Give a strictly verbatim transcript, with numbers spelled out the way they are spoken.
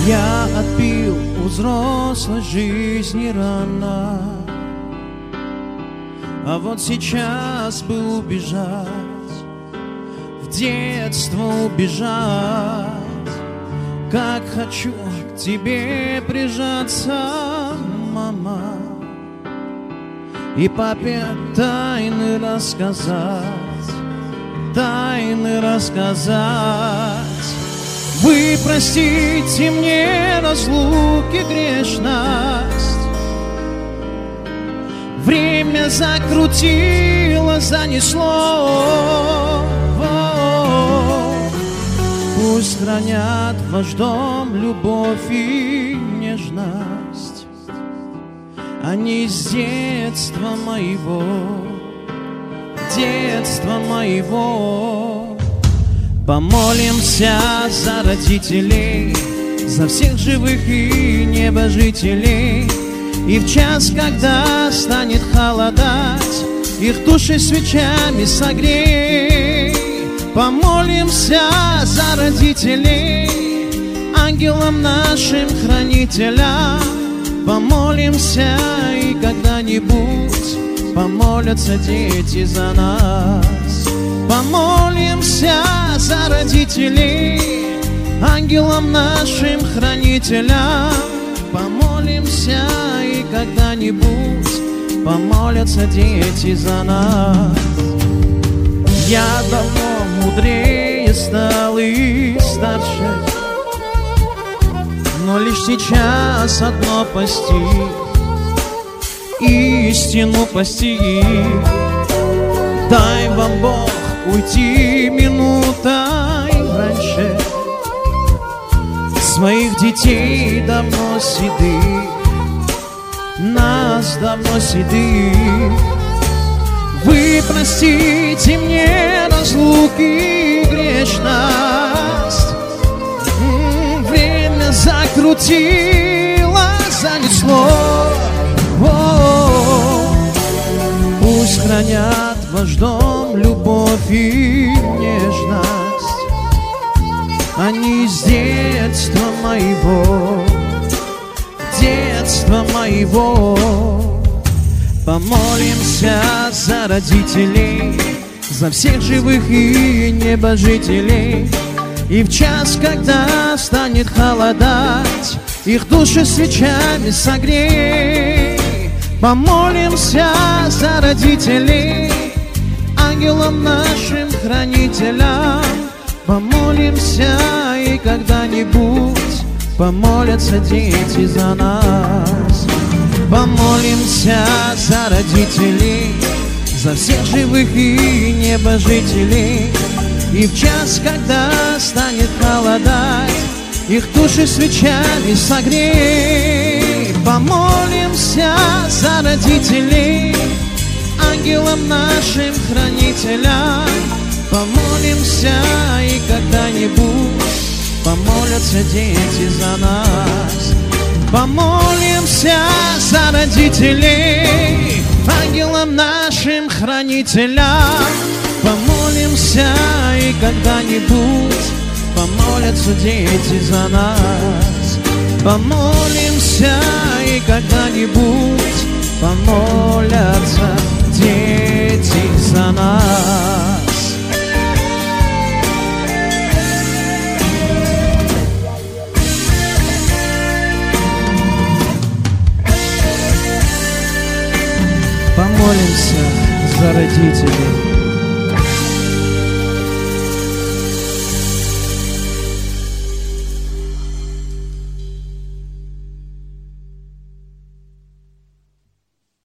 Я отпил у взрослой жизни рано, а вот сейчас бы убежать, в детство убежать. Как хочу к тебе прижаться, мама, и папе тайны рассказать, тайны рассказать. Вы простите мне разлуки грешность, время закрутило, занесло. Пусть хранят ваш дом любовь и нежность, они с детства моего, детства моего. Помолимся за родителей, за всех живых и небожителей, и в час, когда станет холодать, их души свечами согрей. Помолимся за родителей, ангелам нашим хранителям. Помолимся, и когда-нибудь помолятся дети за нас. Помолимся за родителей, ангелам нашим хранителям. Помолимся, и когда-нибудь помолятся дети за нас. Я давно мудрее стал и старше, но лишь сейчас одно постиг, истину постиг. Дай вам Бог уйти минутой раньше, своих детей давно седых, нас давно седых. Вы простите мне разлуки и грешность, время закрутило, занесло. О-о-о. Пусть хранят ваш дом любовь и нежность, они с детства моего, детства моего. Помолимся за родителей, за всех живых и небожителей, и в час, когда станет холодать, их души свечами согрей. Помолимся за родителей, ангелам нашим хранителям. Помолимся, и когда-нибудь помолятся дети за нас. Помолимся за родителей, за всех живых и небожителей, и в час, когда станет холодать, их души свечами согрей. Помолимся за родителей, ангелам нашим хранителям. Помолимся, и когда-нибудь помолятся дети за нас. Помолимся за родителей, ангелам нашим хранителям. Помолимся, и когда-нибудь помолятся дети за нас. Помолимся, и когда-нибудь помолятся дети за нас. Помолимся за родителей.